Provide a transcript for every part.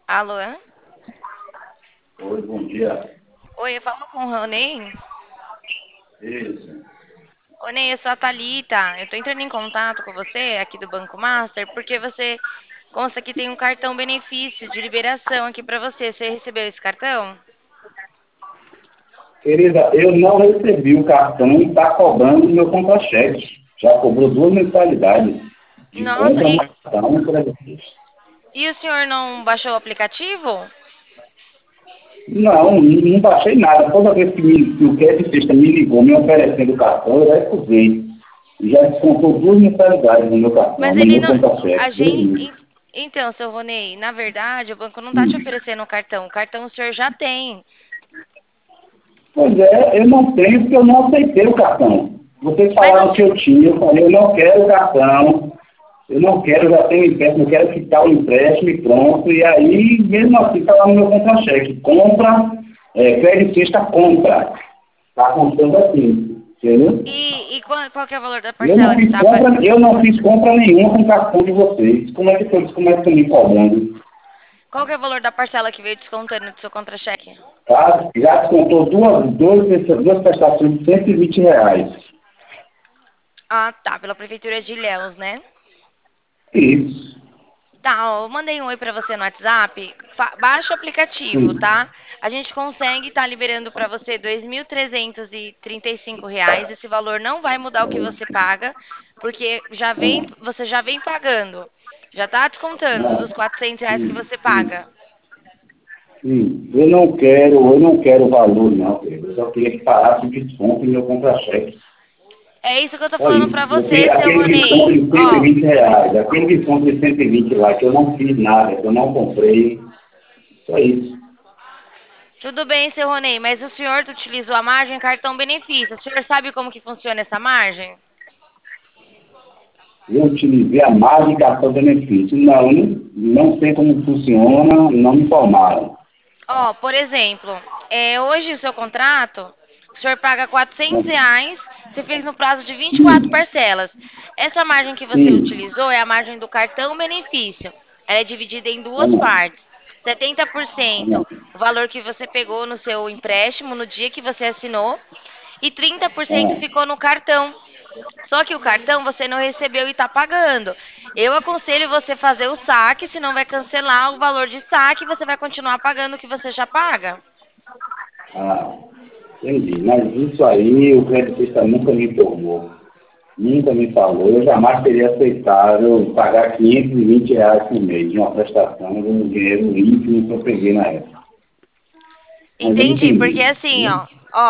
Alô? Oi, bom dia. Oi, eu falo com o Ronei. Isso. Ronei, eu sou a Thalita. Eu tô entrando em contato com você aqui do Banco Master porque você consta que tem um cartão benefício de liberação aqui pra você. Você recebeu esse cartão? Querida, eu não recebi o cartão e está cobrando meu contra-cheque. Já cobrou duas mensalidades de Nossa, compra no cartão por exemplo. e o senhor não baixou o aplicativo? Não baixei nada. Toda vez que o Credifista me ligou me oferecendo o cartão, eu recusei. E já descontou duas mensalidades no meu cartão, Mas no ele meu não. A contra-cheque. gente. Então, seu Ronei, na verdade, o banco não tá te oferecendo o cartão. O cartão o senhor já tem. Pois é, eu não tenho porque eu não aceitei o cartão. Vocês Mas falaram que eu tinha, eu falei, eu não quero o cartão. Eu não quero, já tenho empréstimo, eu quero quitar o empréstimo e pronto. E aí, mesmo assim, está lá no meu contra-cheque. Compra, creditista compra. Está contando assim, entendeu? e qual que é o valor da parcela que tá. Eu não fiz compra nenhuma com o cartão de vocês. Como é que foi? Como é que estão me cobrando? Qual que é o valor da parcela que veio descontando do seu contra-cheque? Tá? Já descontou duas prestações de R$ 120. Ah, tá. Pela prefeitura de Ilhéus, né? Isso. Tá, ó, eu mandei um oi pra você no WhatsApp. Baixa o aplicativo, Sim. tá? A gente consegue estar liberando pra você R$ 2.335. Esse valor não vai mudar o que você paga, porque você já vem pagando. Já tá descontando dos Ah, R$ 400 que sim, você sim. paga. Sim, eu não quero valor, não, querido. Eu só queria que parasse o desconto em meu contra-cheque. É isso que eu tô Só falando pra isso. Eu você, queria seu aquele desconto Ronei. de Ó, R$ 120, aquele desconto de 120 lá, que eu não fiz nada, que eu não comprei. Só isso. tudo bem, seu Ronei, mas o senhor utilizou a margem cartão benefício. O senhor sabe como que funciona essa margem? Eu utilizei a margem de cartão benefício. Não sei como funciona, não me informaram. Ó, por exemplo, hoje o seu contrato, o senhor paga R$ 400, você fez no prazo de 24 Sim, parcelas. Essa margem que você sim. utilizou é a margem do cartão benefício. Ela é dividida em duas Vamos lá. partes. 70% Vamos o valor que você pegou no seu empréstimo no dia que você assinou e 30% lá. ficou no cartão. Só que o cartão você não recebeu e está pagando. Eu aconselho você fazer o saque, senão vai cancelar o valor de saque e você vai continuar pagando o que você já paga. Ah, entendi. Mas isso aí o creditista nunca me informou. Nunca me falou. Eu jamais teria aceitado pagar R$ 520 por mês de uma prestação de um dinheiro líquido que eu peguei na época. Mas eu Entendi, porque entendi. assim, Né?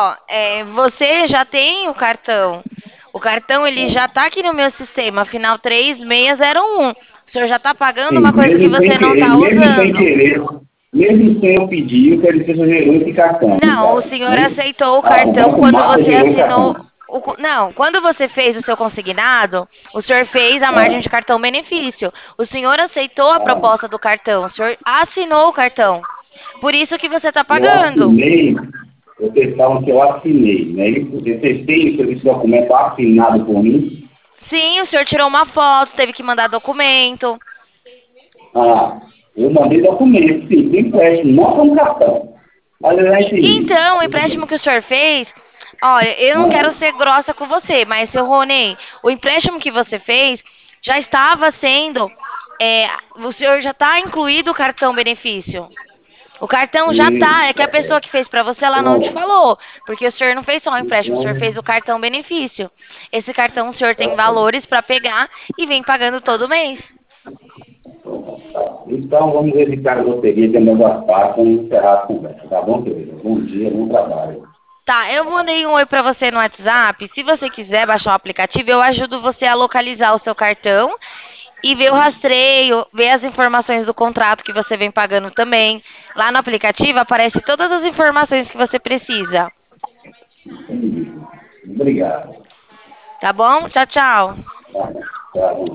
você já tem o cartão. O cartão ele já está aqui no meu sistema, final 3601. O senhor já está pagando Sim, uma coisa que mesmo sem você não querer, está usando. mesmo sem eu pedir, o creditista gerou esse cartão, no Não, o caso. senhor Né? aceitou o Ah, o cartão Banco quando Mata você gerou o assinou. cartão. Não, quando você fez o seu consignado, o senhor fez a margem de Ah, cartão benefício. O senhor aceitou a ah, proposta do cartão, o senhor assinou o cartão. Por isso que você está eu pagando. assinei, vocês falam que eu assinei, né? Isso, vocês têm esse documento assinado por mim? Sim, o senhor tirou uma foto, teve que mandar documento. Ah, eu mandei documento, sim, tem empréstimo, não com cartão. Mas eu já entendi. Então, o Tudo empréstimo bem. que o senhor fez, olha, eu não quero Ah, ser grossa com você, mas seu Rony, o empréstimo que você fez já estava sendo, é, o senhor já está incluído o cartão benefício. O cartão já tá, é que a pessoa que fez para você, ela não te pronto. falou, porque o senhor não fez só o empréstimo, o senhor Então, fez o cartão benefício. Esse cartão o senhor tem tá certo. valores para pegar e vem pagando todo mês. Então, vamos evitar a loteria de ambas as partes, vamos encerrar a conversa, tá bom, querida? Bom dia, bom trabalho. Tá, eu mandei um oi pra você no WhatsApp. Se você quiser baixar o aplicativo, eu ajudo você a localizar o seu cartão e ver o rastreio, ver as informações do contrato que você vem pagando também. Lá no aplicativo aparece todas as informações que você precisa. Entendi. Obrigado. Tá bom? Tchau, tchau. Tá, tá bom.